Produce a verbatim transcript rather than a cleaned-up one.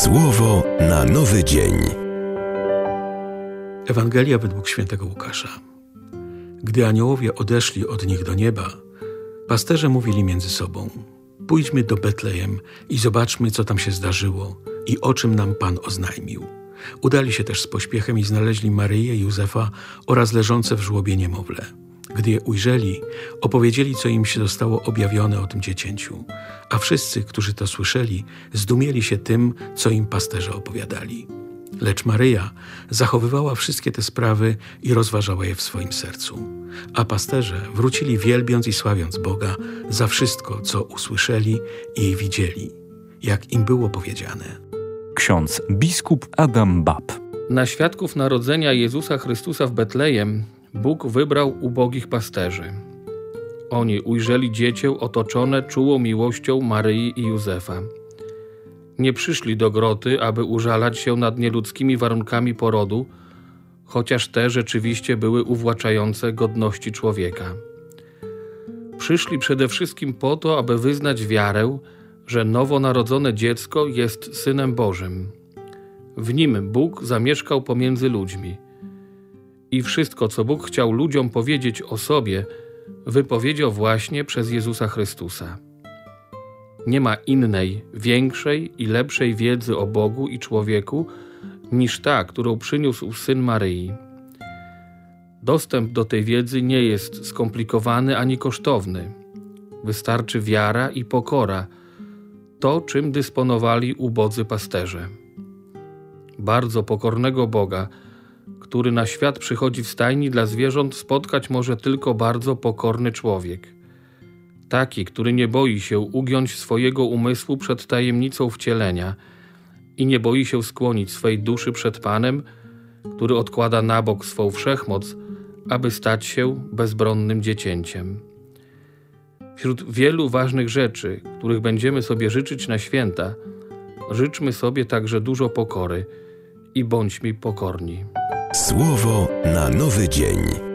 Słowo na nowy dzień. Ewangelia według świętego Łukasza. Gdy aniołowie odeszli od nich do nieba, pasterze mówili między sobą: pójdźmy do Betlejem i zobaczmy, co tam się zdarzyło i o czym nam Pan oznajmił. Udali się też z pośpiechem i znaleźli Maryję, Józefa oraz leżące w żłobie niemowlę. Gdy je ujrzeli, opowiedzieli, co im się zostało objawione o tym dziecięciu. A wszyscy, którzy to słyszeli, zdumieli się tym, co im pasterze opowiadali. Lecz Maryja zachowywała wszystkie te sprawy i rozważała je w swoim sercu. A pasterze wrócili wielbiąc i sławiąc Boga za wszystko, co usłyszeli i widzieli, jak im było powiedziane. Ksiądz biskup Adam Bab. Na świadków narodzenia Jezusa Chrystusa w Betlejem Bóg wybrał ubogich pasterzy. Oni ujrzeli dziecię otoczone czułą miłością Maryi i Józefa. Nie przyszli do groty, aby użalać się nad nieludzkimi warunkami porodu, chociaż te rzeczywiście były uwłaczające godności człowieka. Przyszli przede wszystkim po to, aby wyznać wiarę, że nowonarodzone dziecko jest Synem Bożym. W nim Bóg zamieszkał pomiędzy ludźmi. I wszystko, co Bóg chciał ludziom powiedzieć o sobie, wypowiedział właśnie przez Jezusa Chrystusa. Nie ma innej, większej i lepszej wiedzy o Bogu i człowieku niż ta, którą przyniósł Syn Maryi. Dostęp do tej wiedzy nie jest skomplikowany ani kosztowny. Wystarczy wiara i pokora, to, czym dysponowali ubodzy pasterze. Bardzo pokornego Boga, który na świat przychodzi w stajni dla zwierząt, spotkać może tylko bardzo pokorny człowiek. Taki, który nie boi się ugiąć swojego umysłu przed tajemnicą wcielenia i nie boi się skłonić swej duszy przed Panem, który odkłada na bok swą wszechmoc, aby stać się bezbronnym dziecięciem. Wśród wielu ważnych rzeczy, których będziemy sobie życzyć na święta, życzmy sobie także dużo pokory i bądźmy pokorni. Słowo na nowy dzień.